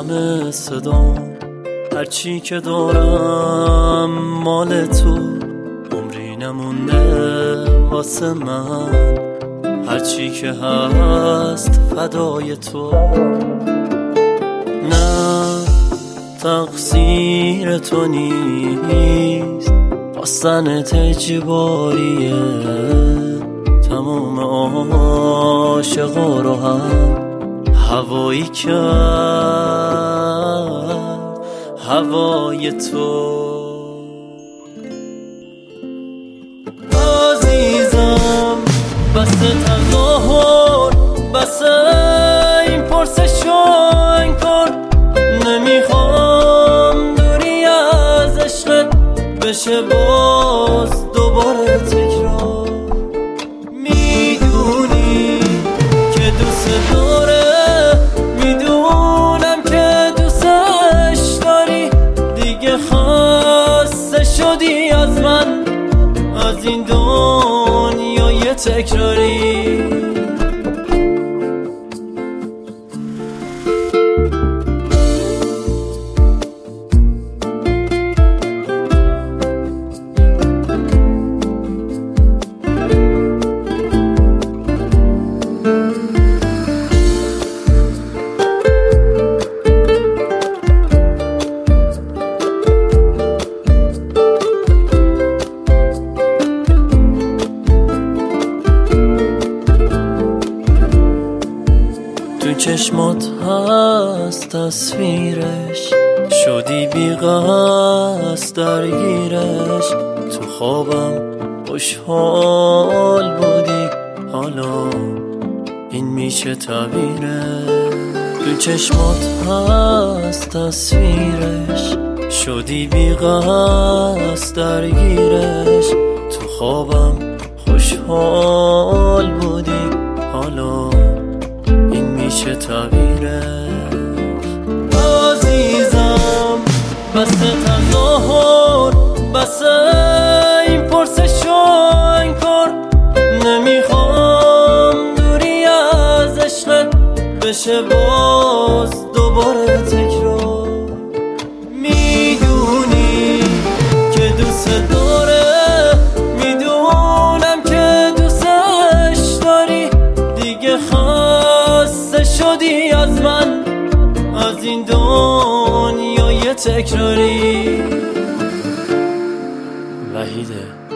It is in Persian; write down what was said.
همه صدام، هرچی که دارم مال تو، عمری نمونده واسه من، هرچی که هست فدای تو. نه تقصیر تو نیست، خواستنت اجباریه، تمام عاشقا رو هم هوایی کرد هوای تو. عزیزم بس تظاهر، بس این پرسش و انکار، نمیخوام دوری از عشقت بشه باز دوباره تکرار. میدونی که دوست داره، میدونم که دوستش داری، دیگه خسته شدی از من، از این دنیای تکراری. تو چشمات هست تصویرش، شدی بی‌قصد درگیرش، تو خوابم خوشحال بودی، حالا این میشه تعبیرش. تو چشمات هست تصویرش، شدی بی‌قصد درگیرش، تو خوابم خوشحال بودی، حالا میشه تعبیرش. عزیزم بس تظاهر، بس این پرسش و انکار، نمیخوام دوری از عشقت بشه باز دوباره تکرار. میدونی که دوست داره، میدونم که دوستش داری، دیگه خسته شدی از من، از این دنیای تکراری. وحیده.